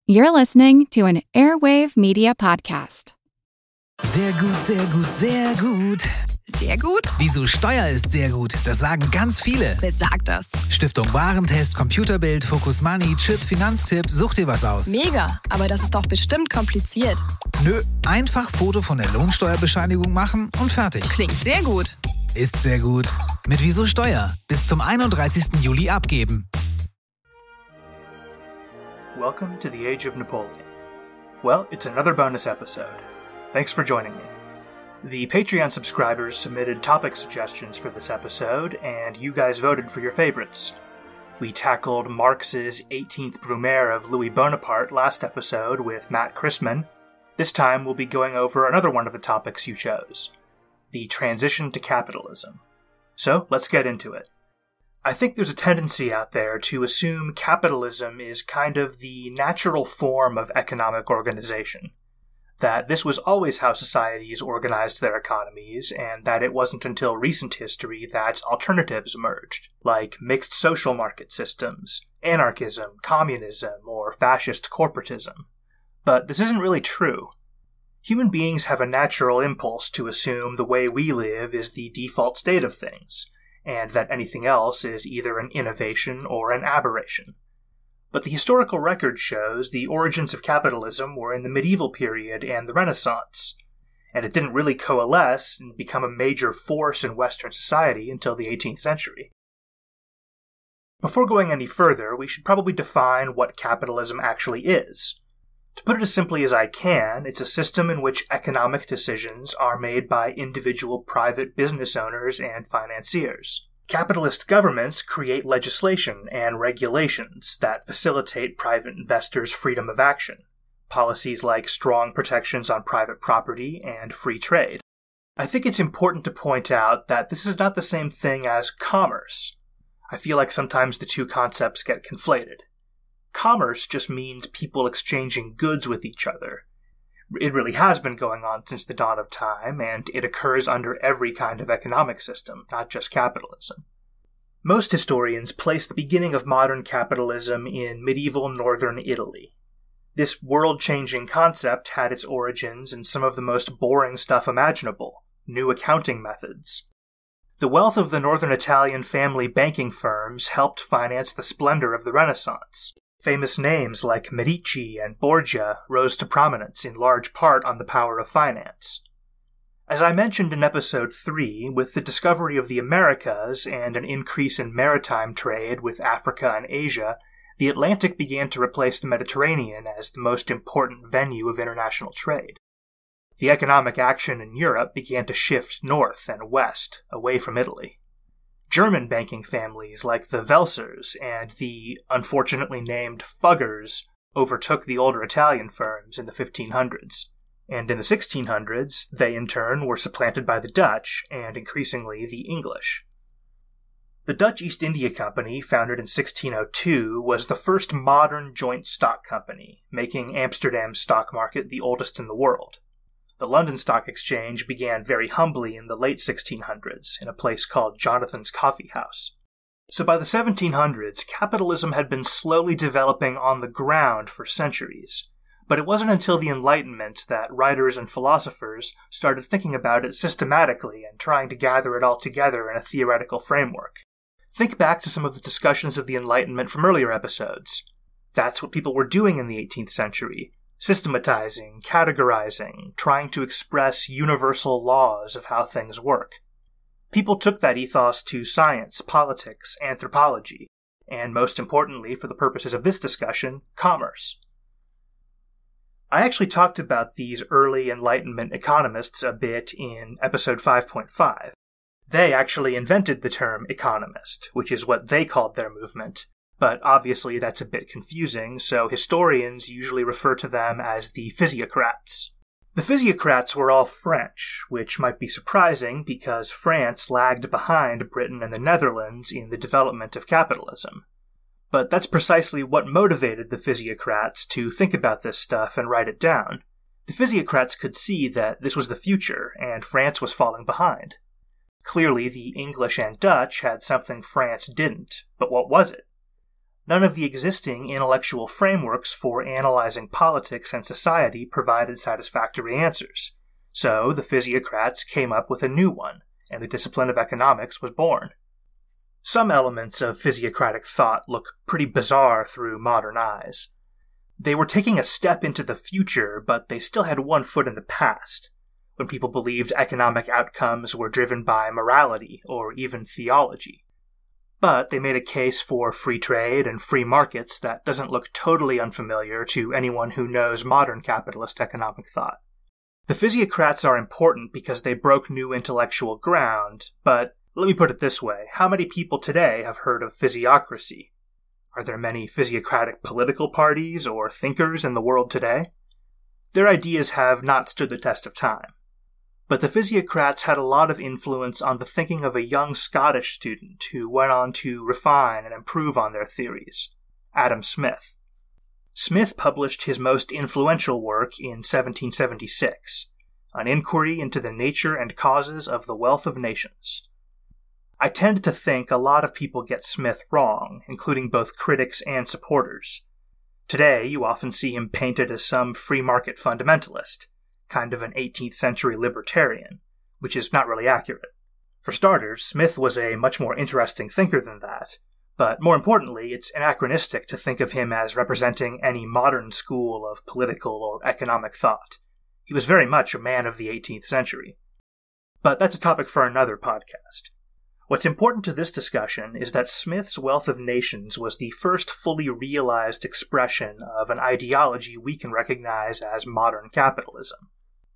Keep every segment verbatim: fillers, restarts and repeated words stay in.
You're listening to an Airwave Media Podcast. Sehr gut, sehr gut, sehr gut. Sehr gut? Wieso Steuer ist sehr gut, das sagen ganz viele. Wer sagt das? Stiftung Warentest, Computerbild, Focus Money, Chip, Finanztipp, such dir was aus. Mega, aber das ist doch bestimmt kompliziert. Nö, einfach Foto von der Lohnsteuerbescheinigung machen und fertig. Klingt sehr gut. Ist sehr gut. Mit Wieso Steuer. Bis zum einunddreißigsten Juli abgeben. Welcome to the Age of Napoleon. Well, it's another bonus episode. Thanks for joining me. The Patreon subscribers submitted topic suggestions for this episode, and you guys voted for your favorites. We tackled Marx's eighteenth Brumaire of Louis Bonaparte last episode with Matt Christman. This time we'll be going over another one of the topics you chose, the transition to capitalism. So, let's get into it. I think there's a tendency out there to assume capitalism is kind of the natural form of economic organization, that this was always how societies organized their economies, and that it wasn't until recent history that alternatives emerged, like mixed social market systems, anarchism, communism, or fascist corporatism. But this isn't really true. Human beings have a natural impulse to assume the way we live is the default state of things, and that anything else is either an innovation or an aberration. But the historical record shows the origins of capitalism were in the medieval period and the Renaissance, and it didn't really coalesce and become a major force in Western society until the eighteenth century. Before going any further, we should probably define what capitalism actually is. To put it as simply as I can, it's a system in which economic decisions are made by individual private business owners and financiers. Capitalist governments create legislation and regulations that facilitate private investors' freedom of action, policies like strong protections on private property and free trade. I think it's important to point out that this is not the same thing as commerce. I feel like sometimes the two concepts get conflated. Commerce just means people exchanging goods with each other. It really has been going on since the dawn of time, and it occurs under every kind of economic system, not just capitalism. Most historians place the beginning of modern capitalism in medieval northern Italy. This world-changing concept had its origins in some of the most boring stuff imaginable, new accounting methods. The wealth of the northern Italian family banking firms helped finance the splendor of the Renaissance. Famous names like Medici and Borgia rose to prominence in large part on the power of finance. As I mentioned in episode three, with the discovery of the Americas and an increase in maritime trade with Africa and Asia, the Atlantic began to replace the Mediterranean as the most important venue of international trade. The economic action in Europe began to shift north and west, away from Italy. German banking families like the Welsers and the unfortunately named Fuggers overtook the older Italian firms in the fifteen hundreds, and in the sixteen hundreds they in turn were supplanted by the Dutch and increasingly the English. The Dutch East India Company, founded in sixteen oh two, was the first modern joint stock company, making Amsterdam's stock market the oldest in the world. The London Stock Exchange began very humbly in the late sixteen hundreds, in a place called Jonathan's Coffee House. So by the seventeen hundreds, capitalism had been slowly developing on the ground for centuries. But it wasn't until the Enlightenment that writers and philosophers started thinking about it systematically and trying to gather it all together in a theoretical framework. Think back to some of the discussions of the Enlightenment from earlier episodes. That's what people were doing in the eighteenth century. Systematizing, categorizing, trying to express universal laws of how things work. People took that ethos to science, politics, anthropology, and most importantly, for the purposes of this discussion, commerce. I actually talked about these early Enlightenment economists a bit in episode five point five. They actually invented the term economist, which is what they called their movement. But obviously that's a bit confusing, so historians usually refer to them as the physiocrats. The physiocrats were all French, which might be surprising because France lagged behind Britain and the Netherlands in the development of capitalism. But that's precisely what motivated the physiocrats to think about this stuff and write it down. The physiocrats could see that this was the future, and France was falling behind. Clearly, the English and Dutch had something France didn't, but what was it? none of the existing intellectual frameworks for analyzing politics and society provided satisfactory answers. So the physiocrats came up with a new one, and the discipline of economics was born. Some elements of physiocratic thought look pretty bizarre through modern eyes. They were taking a step into the future, but they still had one foot in the past, when people believed economic outcomes were driven by morality or even theology. But they made a case for free trade and free markets that doesn't look totally unfamiliar to anyone who knows modern capitalist economic thought. The physiocrats are important because they broke new intellectual ground, but let me put it this way. How many people today have heard of physiocracy? Are there many physiocratic political parties or thinkers in the world today? Their ideas have not stood the test of time. But the physiocrats had a lot of influence on the thinking of a young Scottish student who went on to refine and improve on their theories, Adam Smith. Smith published his most influential work in seventeen seventy-six, An Inquiry into the Nature and Causes of the Wealth of Nations. I tend to think a lot of people get Smith wrong, including both critics and supporters. Today, you often see him painted as some free market fundamentalist, kind of an eighteenth century libertarian, which is not really accurate. For starters, Smith was a much more interesting thinker than that, but more importantly, it's anachronistic to think of him as representing any modern school of political or economic thought. He was very much a man of the eighteenth century. But that's a topic for another podcast. What's important to this discussion is that Smith's Wealth of Nations was the first fully realized expression of an ideology we can recognize as modern capitalism.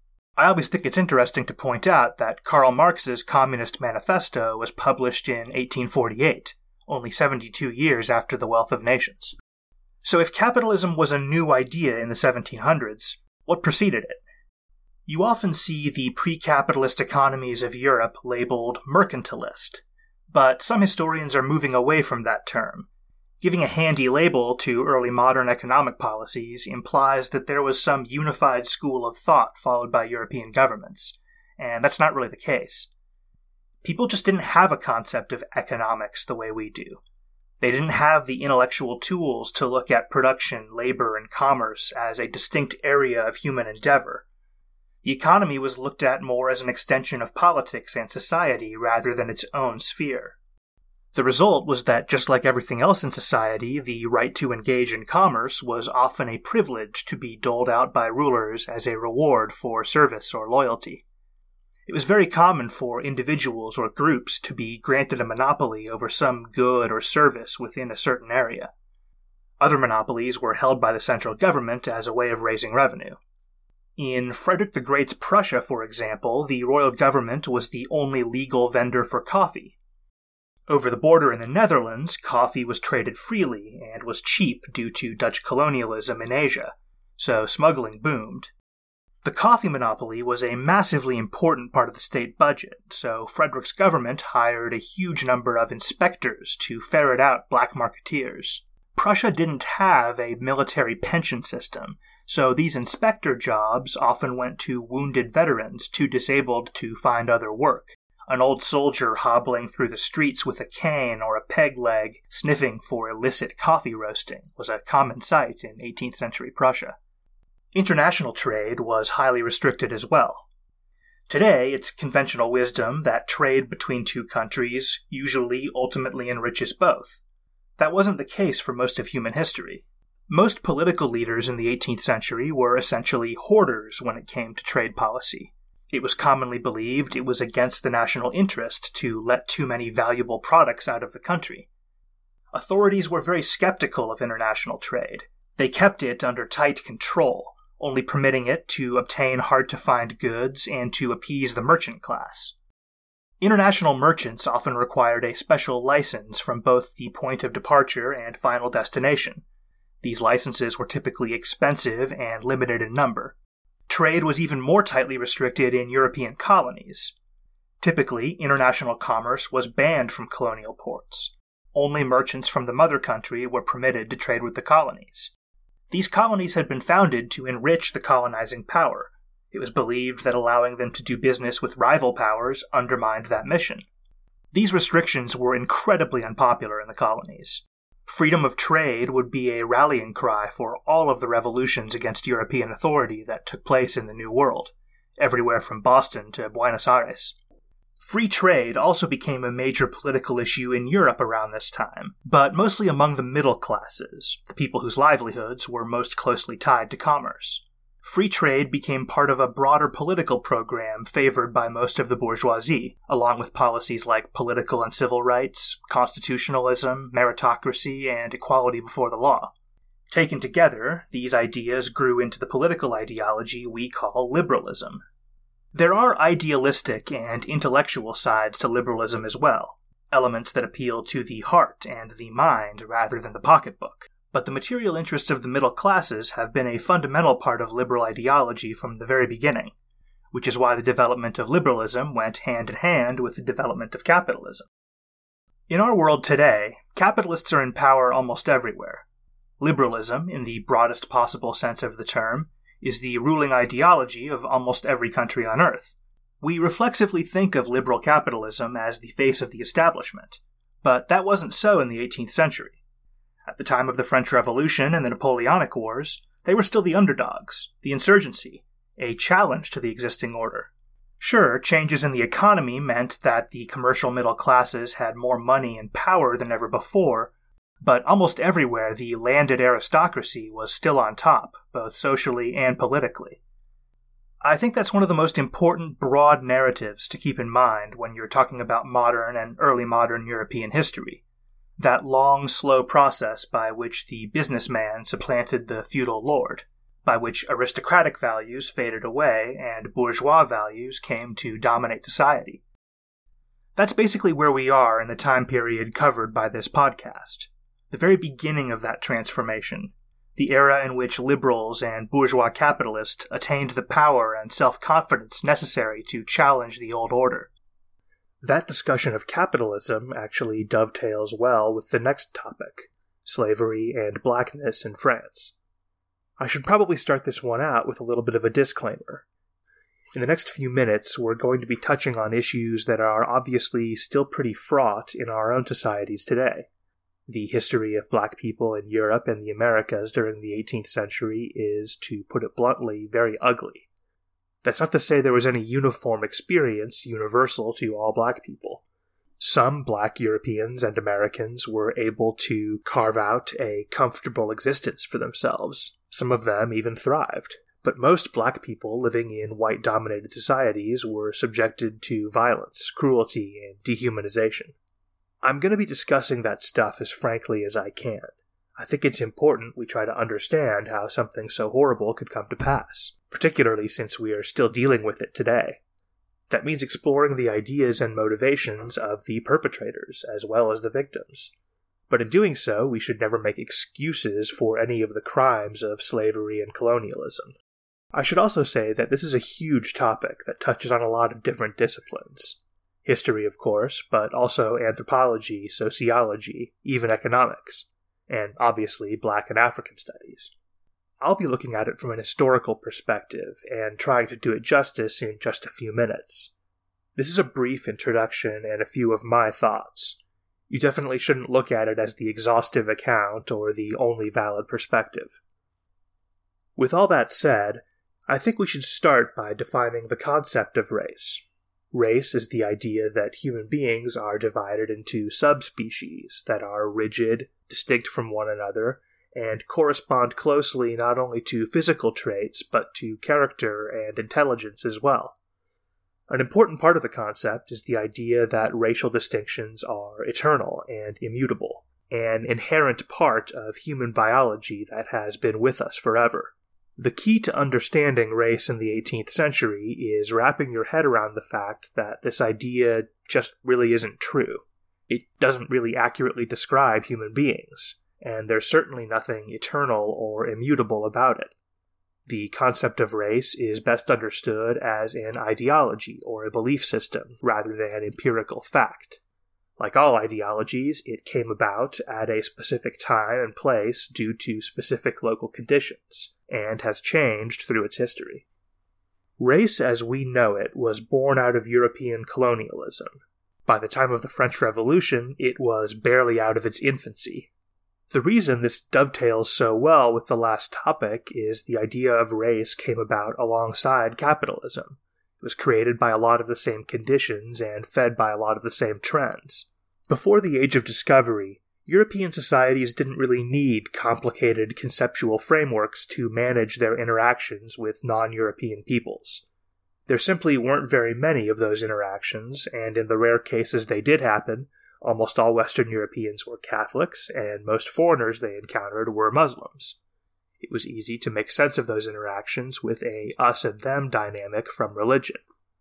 I always think it's interesting to point out that Karl Marx's Communist Manifesto was published in eighteen forty-eight, only seventy-two years after the Wealth of Nations. So if capitalism was a new idea in the seventeen hundreds, what preceded it? You often see the pre-capitalist economies of Europe labeled mercantilist, but some historians are moving away from that term. Giving a handy label to early modern economic policies implies that there was some unified school of thought followed by European governments, and that's not really the case. People just didn't have a concept of economics the way we do. They didn't have the intellectual tools to look at production, labor, and commerce as a distinct area of human endeavor. The economy was looked at more as an extension of politics and society rather than its own sphere. The result was that, just like everything else in society, the right to engage in commerce was often a privilege to be doled out by rulers as a reward for service or loyalty. It was very common for individuals or groups to be granted a monopoly over some good or service within a certain area. Other monopolies were held by the central government as a way of raising revenue. In Frederick the Great's Prussia, for example, the royal government was the only legal vendor for coffee. Over the border in the Netherlands, coffee was traded freely and was cheap due to Dutch colonialism in Asia, so smuggling boomed. The coffee monopoly was a massively important part of the state budget, so Frederick's government hired a huge number of inspectors to ferret out black marketeers. Prussia didn't have a military pension system, so these inspector jobs often went to wounded veterans too disabled to find other work. An old soldier hobbling through the streets with a cane or a peg leg, sniffing for illicit coffee roasting, was a common sight in eighteenth century Prussia. International trade was highly restricted as well. Today, it's conventional wisdom that trade between two countries usually ultimately enriches both. That wasn't the case for most of human history. Most political leaders in the eighteenth century were essentially hoarders when it came to trade policy. It was commonly believed it was against the national interest to let too many valuable products out of the country. Authorities were very skeptical of international trade. They kept it under tight control, only permitting it to obtain hard-to-find goods and to appease the merchant class. International merchants often required a special license from both the point of departure and final destination. These licenses were typically expensive and limited in number. Trade was even more tightly restricted in European colonies. Typically, international commerce was banned from colonial ports. Only merchants from the mother country were permitted to trade with the colonies. These colonies had been founded to enrich the colonizing power. It was believed that allowing them to do business with rival powers undermined that mission. These restrictions were incredibly unpopular in the colonies. Freedom of trade would be a rallying cry for all of the revolutions against European authority that took place in the New World, everywhere from Boston to Buenos Aires. Free trade also became a major political issue in Europe around this time, but mostly among the middle classes, the people whose livelihoods were most closely tied to commerce. Free trade became part of a broader political program favored by most of the bourgeoisie, along with policies like political and civil rights, constitutionalism, meritocracy, and equality before the law. Taken together, these ideas grew into the political ideology we call liberalism. There are idealistic and intellectual sides to liberalism as well, elements that appeal to the heart and the mind rather than the pocketbook. But the material interests of the middle classes have been a fundamental part of liberal ideology from the very beginning, which is why the development of liberalism went hand in hand with the development of capitalism. In our world today, capitalists are in power almost everywhere. Liberalism, in the broadest possible sense of the term, is the ruling ideology of almost every country on Earth. We reflexively think of liberal capitalism as the face of the establishment, but that wasn't so in the eighteenth century. At the time of the French Revolution and the Napoleonic Wars, they were still the underdogs, the insurgency, a challenge to the existing order. Sure, changes in the economy meant that the commercial middle classes had more money and power than ever before, but almost everywhere the landed aristocracy was still on top, both socially and politically. I think that's one of the most important broad narratives to keep in mind when you're talking about modern and early modern European history. That long, slow process by which the businessman supplanted the feudal lord, by which aristocratic values faded away and bourgeois values came to dominate society. That's basically where we are in the time period covered by this podcast. The very beginning of that transformation, the era in which liberals and bourgeois capitalists attained the power and self-confidence necessary to challenge the old order. That discussion of capitalism actually dovetails well with the next topic, slavery and blackness in France. I should probably start this one out with a little bit of a disclaimer. In the next few minutes, we're going to be touching on issues that are obviously still pretty fraught in our own societies today. The history of black people in Europe and the Americas during the eighteenth century is, to put it bluntly, very ugly. That's not to say there was any uniform experience universal to all black people. Some black Europeans and Americans were able to carve out a comfortable existence for themselves. Some of them even thrived. But most black people living in white-dominated societies were subjected to violence, cruelty, and dehumanization. I'm going to be discussing that stuff as frankly as I can. I think it's important we try to understand how something so horrible could come to pass, particularly since we are still dealing with it today. That means exploring the ideas and motivations of the perpetrators, as well as the victims. But in doing so, we should never make excuses for any of the crimes of slavery and colonialism. I should also say that this is a huge topic that touches on a lot of different disciplines. History, of course, but also anthropology, sociology, even economics, and obviously Black and African studies. I'll be looking at it from an historical perspective and trying to do it justice in just a few minutes. This is a brief introduction and a few of my thoughts. You definitely shouldn't look at it as the exhaustive account or the only valid perspective. With all that said, I think we should start by defining the concept of race. Race is the idea that human beings are divided into subspecies that are rigid, distinct from one another, and correspond closely not only to physical traits, but to character and intelligence as well. An important part of the concept is the idea that racial distinctions are eternal and immutable, an inherent part of human biology that has been with us forever. The key to understanding race in the eighteenth century is wrapping your head around the fact that this idea just really isn't true. It doesn't really accurately describe human beings, and there's certainly nothing eternal or immutable about it. The concept of race is best understood as an ideology or a belief system rather than empirical fact. Like all ideologies, it came about at a specific time and place due to specific local conditions, and has changed through its history. Race as we know it was born out of European colonialism. By the time of the French Revolution, it was barely out of its infancy. The reason this dovetails so well with the last topic is the idea of race came about alongside capitalism. It was created by a lot of the same conditions and fed by a lot of the same trends. Before the Age of Discovery, European societies didn't really need complicated conceptual frameworks to manage their interactions with non-European peoples. There simply weren't very many of those interactions, and in the rare cases they did happen, almost all Western Europeans were Catholics, and most foreigners they encountered were Muslims. It was easy to make sense of those interactions with a us and them dynamic from religion.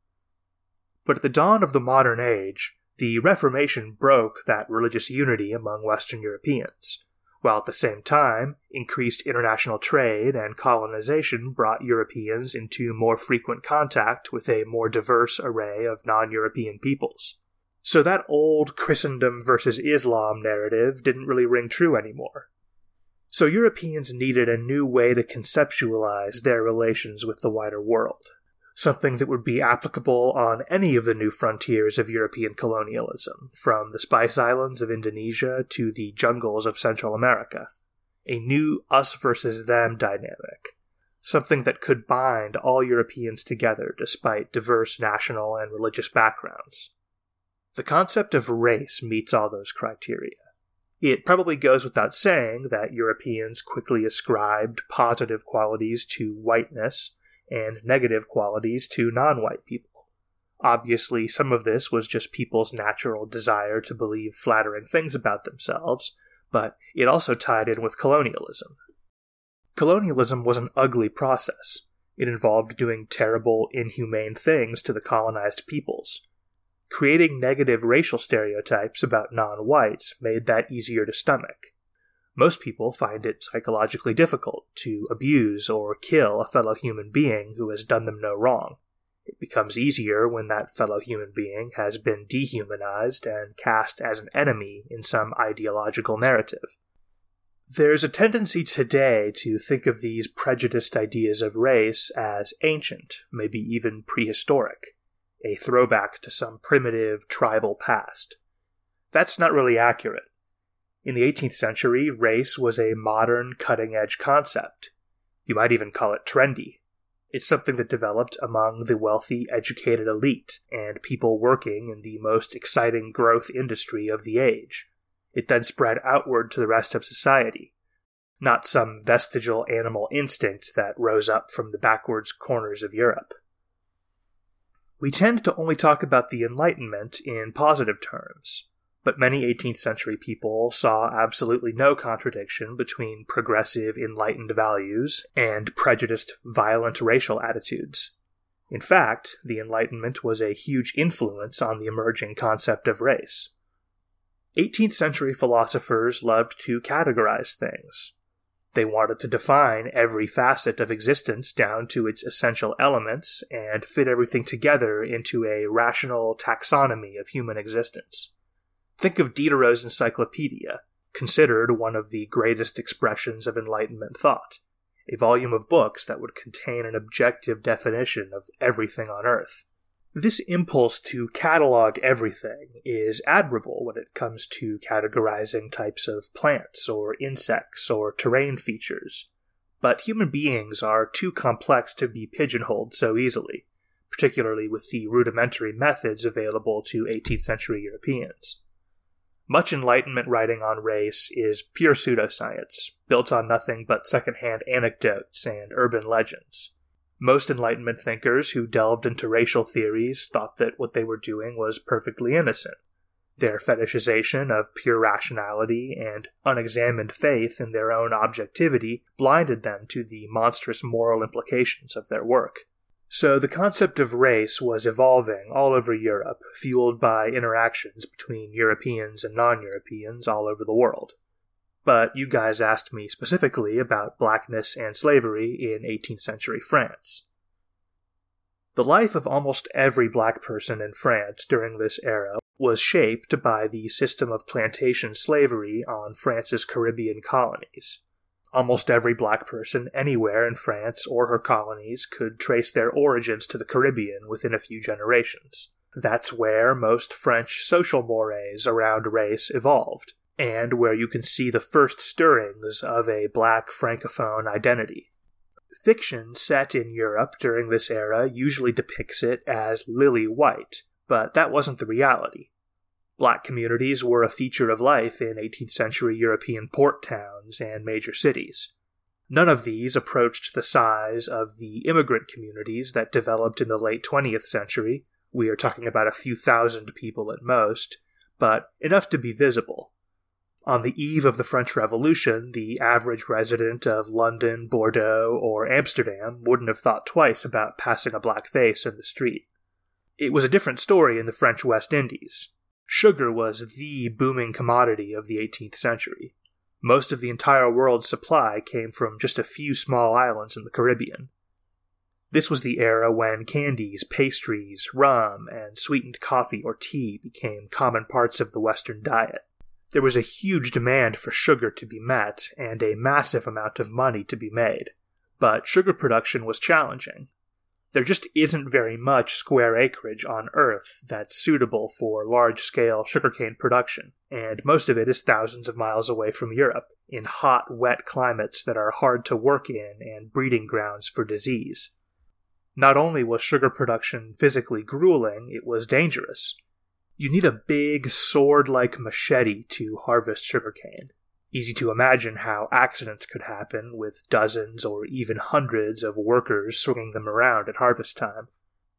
But at the dawn of the modern age, the Reformation broke that religious unity among Western Europeans, while at the same time, increased international trade and colonization brought Europeans into more frequent contact with a more diverse array of non-European peoples. So that old Christendom versus Islam narrative didn't really ring true anymore. So Europeans needed a new way to conceptualize their relations with the wider world, something that would be applicable on any of the new frontiers of European colonialism, from the Spice Islands of Indonesia to the jungles of Central America. A new us versus them dynamic, something that could bind all Europeans together despite diverse national and religious backgrounds. The concept of race meets all those criteria. It probably goes without saying that Europeans quickly ascribed positive qualities to whiteness and negative qualities to non-white people. Obviously, some of this was just people's natural desire to believe flattering things about themselves, but it also tied in with colonialism. Colonialism was an ugly process. It involved doing terrible, inhumane things to the colonized peoples. Creating negative racial stereotypes about non-whites made that easier to stomach. Most people find it psychologically difficult to abuse or kill a fellow human being who has done them no wrong. It becomes easier when that fellow human being has been dehumanized and cast as an enemy in some ideological narrative. There's a tendency today to think of these prejudiced ideas of race as ancient, maybe even prehistoric, a throwback to some primitive tribal past. That's not really accurate. In the eighteenth century, race was a modern, cutting-edge concept. You might even call it trendy. It's something that developed among the wealthy, educated elite and people working in the most exciting growth industry of the age. It then spread outward to the rest of society, not some vestigial animal instinct that rose up from the backwards corners of Europe. We tend to only talk about the Enlightenment in positive terms, but many eighteenth century people saw absolutely no contradiction between progressive, enlightened values and prejudiced, violent racial attitudes. In fact, the Enlightenment was a huge influence on the emerging concept of race. eighteenth century philosophers loved to categorize things. They wanted to define every facet of existence down to its essential elements and fit everything together into a rational taxonomy of human existence. Think of Diderot's Encyclopedia, considered one of the greatest expressions of Enlightenment thought, a volume of books that would contain an objective definition of everything on Earth. This impulse to catalog everything is admirable when it comes to categorizing types of plants or insects or terrain features, but human beings are too complex to be pigeonholed so easily, particularly with the rudimentary methods available to eighteenth century Europeans. Much Enlightenment writing on race is pure pseudoscience, built on nothing but second-hand anecdotes and urban legends. Most Enlightenment thinkers who delved into racial theories thought that what they were doing was perfectly innocent. Their fetishization of pure rationality and unexamined faith in their own objectivity blinded them to the monstrous moral implications of their work. So the concept of race was evolving all over Europe, fueled by interactions between Europeans and non-Europeans all over the world. But you guys asked me specifically about blackness and slavery in eighteenth century France. The life of almost every black person in France during this era was shaped by the system of plantation slavery on France's Caribbean colonies. Almost every black person anywhere in France or her colonies could trace their origins to the Caribbean within a few generations. That's where most French social mores around race evolved, and where you can see the first stirrings of a black francophone identity. Fiction set in Europe during this era usually depicts it as lily white, but that wasn't the reality. Black communities were a feature of life in eighteenth century European port towns and major cities. None of these approached the size of the immigrant communities that developed in the late twentieth century. We are talking about a few thousand people at most, but enough to be visible. On the eve of the French Revolution, the average resident of London, Bordeaux, or Amsterdam wouldn't have thought twice about passing a black face in the street. It was a different story in the French West Indies. Sugar was the booming commodity of the eighteenth century. Most of the entire world's supply came from just a few small islands in the Caribbean. This was the era when candies, pastries, rum, and sweetened coffee or tea became common parts of the Western diet. There was a huge demand for sugar to be met, and a massive amount of money to be made. But sugar production was challenging. There just isn't very much square acreage on Earth that's suitable for large-scale sugarcane production, and most of it is thousands of miles away from Europe, in hot, wet climates that are hard to work in and breeding grounds for disease. Not only was sugar production physically grueling, it was dangerous. You need a big, sword-like machete to harvest sugarcane. Easy to imagine how accidents could happen with dozens or even hundreds of workers swinging them around at harvest time.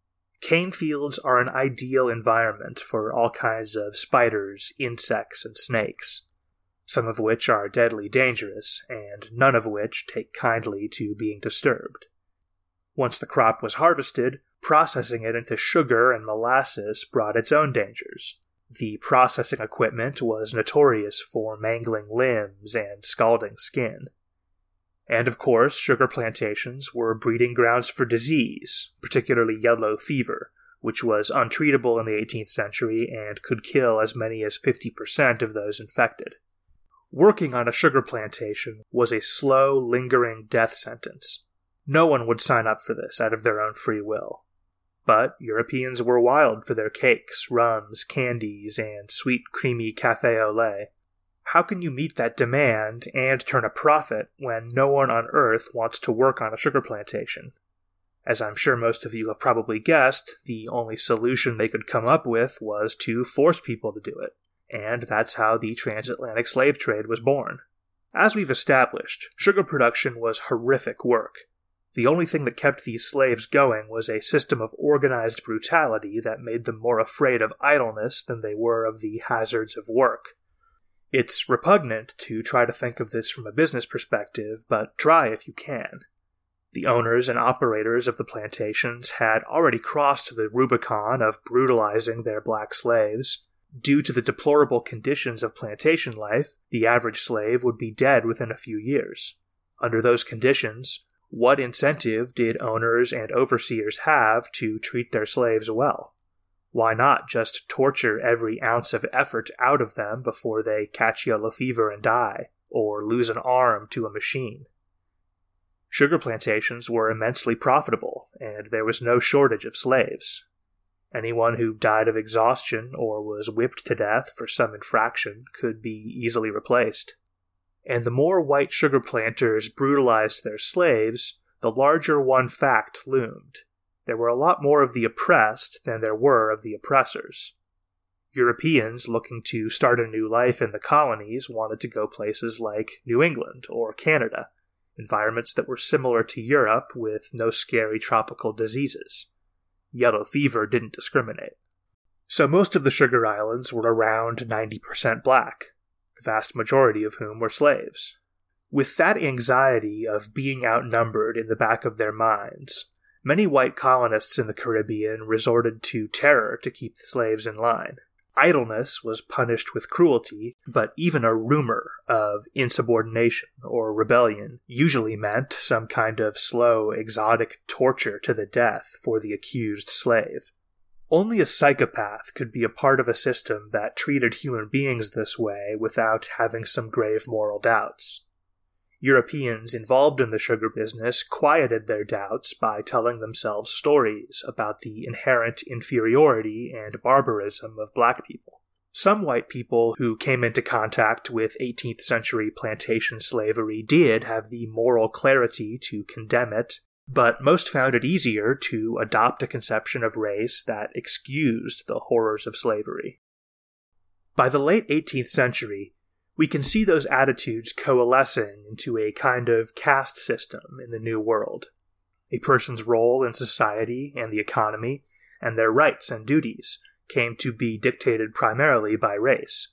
Cane fields are an ideal environment for all kinds of spiders, insects, and snakes, some of which are deadly dangerous, and none of which take kindly to being disturbed. Once the crop was harvested, processing it into sugar and molasses brought its own dangers. The processing equipment was notorious for mangling limbs and scalding skin. And of course, sugar plantations were breeding grounds for disease, particularly yellow fever, which was untreatable in the eighteenth century and could kill as many as fifty percent of those infected. Working on a sugar plantation was a slow, lingering death sentence. No one would sign up for this out of their own free will. But Europeans were wild for their cakes, rums, candies, and sweet, creamy café au lait. How can you meet that demand and turn a profit when no one on Earth wants to work on a sugar plantation? As I'm sure most of you have probably guessed, the only solution they could come up with was to force people to do it, and that's how the transatlantic slave trade was born. As we've established, sugar production was horrific work. The only thing that kept these slaves going was a system of organized brutality that made them more afraid of idleness than they were of the hazards of work. It's repugnant to try to think of this from a business perspective, but try if you can. The owners and operators of the plantations had already crossed the Rubicon of brutalizing their black slaves. Due to the deplorable conditions of plantation life, the average slave would be dead within a few years. Under those conditions, what incentive did owners and overseers have to treat their slaves well? Why not just torture every ounce of effort out of them before they catch yellow fever and die, or lose an arm to a machine? Sugar plantations were immensely profitable, and there was no shortage of slaves. Anyone who died of exhaustion or was whipped to death for some infraction could be easily replaced. And the more white sugar planters brutalized their slaves, the larger one fact loomed. There were a lot more of the oppressed than there were of the oppressors. Europeans looking to start a new life in the colonies wanted to go places like New England or Canada, environments that were similar to Europe with no scary tropical diseases. Yellow fever didn't discriminate. So most of the sugar islands were around ninety percent black, the vast majority of whom were slaves. With that anxiety of being outnumbered in the back of their minds, many white colonists in the Caribbean resorted to terror to keep the slaves in line. Idleness was punished with cruelty, but even a rumor of insubordination or rebellion usually meant some kind of slow, exotic torture to the death for the accused slave. Only a psychopath could be a part of a system that treated human beings this way without having some grave moral doubts. Europeans involved in the sugar business quieted their doubts by telling themselves stories about the inherent inferiority and barbarism of black people. Some white people who came into contact with eighteenth century plantation slavery did have the moral clarity to condemn it, but most found it easier to adopt a conception of race that excused the horrors of slavery. By the late eighteenth century, we can see those attitudes coalescing into a kind of caste system in the New World. A person's role in society and the economy, and their rights and duties, came to be dictated primarily by race.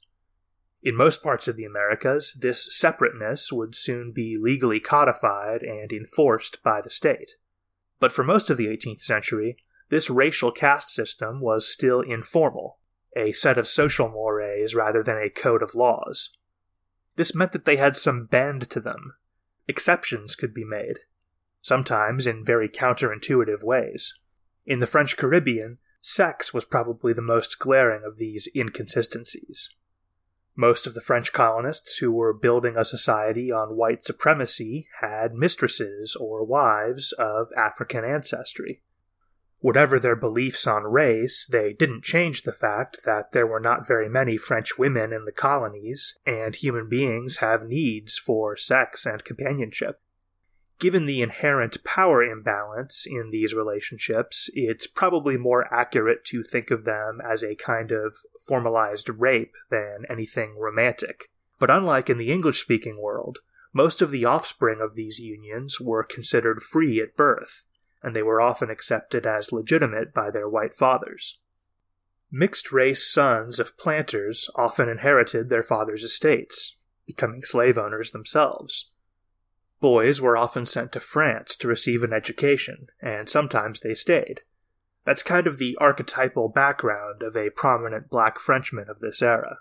In most parts of the Americas, this separateness would soon be legally codified and enforced by the state. But for most of the eighteenth century, this racial caste system was still informal, a set of social mores rather than a code of laws. This meant that they had some bend to them. Exceptions could be made, sometimes in very counterintuitive ways. In the French Caribbean, sex was probably the most glaring of these inconsistencies. Most of the French colonists who were building a society on white supremacy had mistresses or wives of African ancestry. Whatever their beliefs on race, they didn't change the fact that there were not very many French women in the colonies, and human beings have needs for sex and companionship. Given the inherent power imbalance in these relationships, it's probably more accurate to think of them as a kind of formalized rape than anything romantic. But unlike in the English-speaking world, most of the offspring of these unions were considered free at birth, and they were often accepted as legitimate by their white fathers. Mixed-race sons of planters often inherited their fathers' estates, becoming slave owners themselves. Boys were often sent to France to receive an education, and sometimes they stayed. That's kind of the archetypal background of a prominent black Frenchman of this era.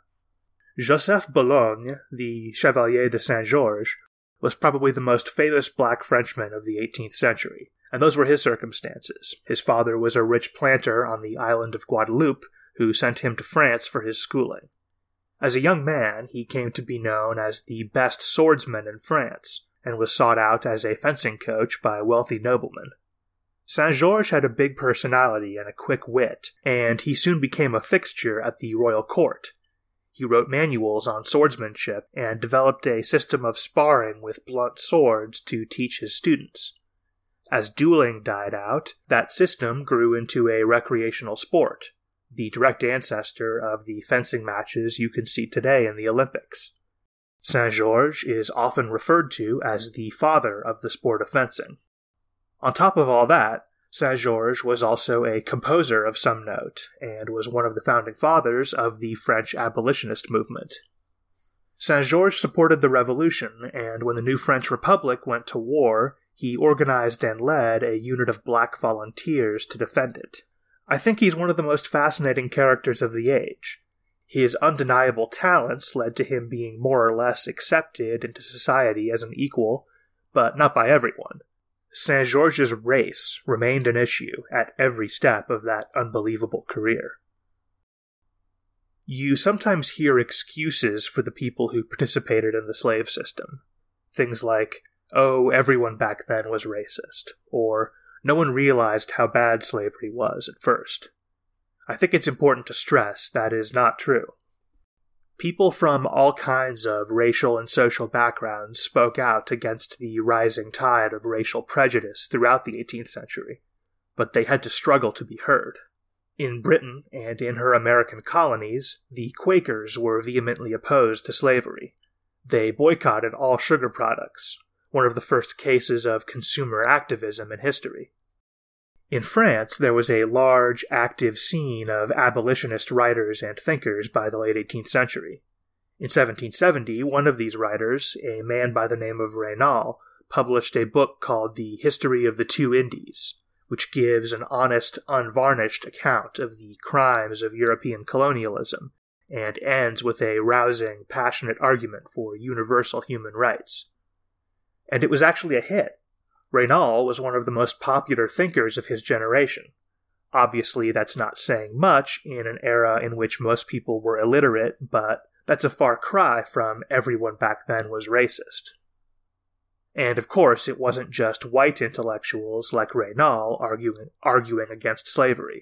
Joseph Boulogne, the Chevalier de Saint-Georges, was probably the most famous black Frenchman of the eighteenth century, and those were his circumstances. His father was a rich planter on the island of Guadeloupe who sent him to France for his schooling. As a young man, he came to be known as the best swordsman in France, and was sought out as a fencing coach by wealthy noblemen. Saint-Georges had a big personality and a quick wit, and he soon became a fixture at the royal court. He wrote manuals on swordsmanship and developed a system of sparring with blunt swords to teach his students. As dueling died out, that system grew into a recreational sport, the direct ancestor of the fencing matches you can see today in the Olympics. Saint-Georges is often referred to as the father of the sport of fencing. On top of all that, Saint-Georges was also a composer of some note, and was one of the founding fathers of the French abolitionist movement. Saint-Georges supported the revolution, and when the new French Republic went to war, he organized and led a unit of black volunteers to defend it. I think he's one of the most fascinating characters of the age. His undeniable talents led to him being more or less accepted into society as an equal, but not by everyone. Saint-Georges' race remained an issue at every step of that unbelievable career. You sometimes hear excuses for the people who participated in the slave system. Things like, oh, everyone back then was racist, or no one realized how bad slavery was at first. I think it's important to stress that is not true. People from all kinds of racial and social backgrounds spoke out against the rising tide of racial prejudice throughout the eighteenth century, but they had to struggle to be heard. In Britain and in her American colonies, the Quakers were vehemently opposed to slavery. They boycotted all sugar products, one of the first cases of consumer activism in history. In France, there was a large, active scene of abolitionist writers and thinkers by the late eighteenth century. In seventeen seventy, one of these writers, a man by the name of Raynal, published a book called The History of the Two Indies, which gives an honest, unvarnished account of the crimes of European colonialism, and ends with a rousing, passionate argument for universal human rights. And it was actually a hit. Raynal was one of the most popular thinkers of his generation. Obviously, that's not saying much in an era in which most people were illiterate, but that's a far cry from everyone back then was racist. And of course, it wasn't just white intellectuals like Raynal arguing, arguing against slavery.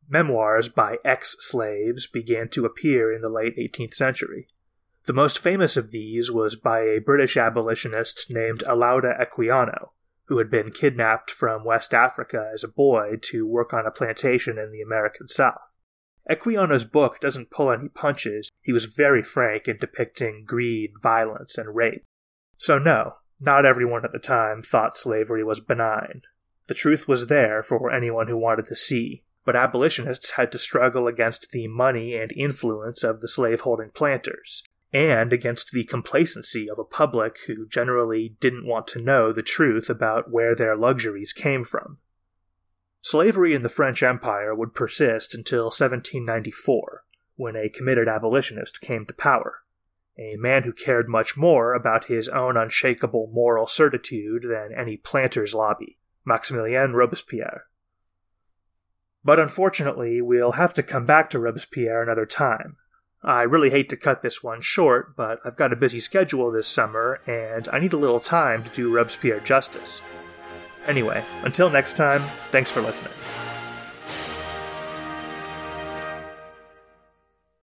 Memoirs by ex-slaves began to appear in the late eighteenth century. The most famous of these was by a British abolitionist named Olaudah Equiano, who had been kidnapped from West Africa as a boy to work on a plantation in the American South. Equiano's book doesn't pull any punches. He was very frank in depicting greed, violence, and rape. So no, not everyone at the time thought slavery was benign. The truth was there for anyone who wanted to see, but abolitionists had to struggle against the money and influence of the slaveholding planters, and against the complacency of a public who generally didn't want to know the truth about where their luxuries came from. Slavery in the French Empire would persist until seventeen ninety-four, when a committed abolitionist came to power, a man who cared much more about his own unshakable moral certitude than any planter's lobby, Maximilien Robespierre. But unfortunately, we'll have to come back to Robespierre another time. I really hate to cut this one short, but I've got a busy schedule this summer, and I need a little time to do Robespierre justice. Anyway, until next time, thanks for listening.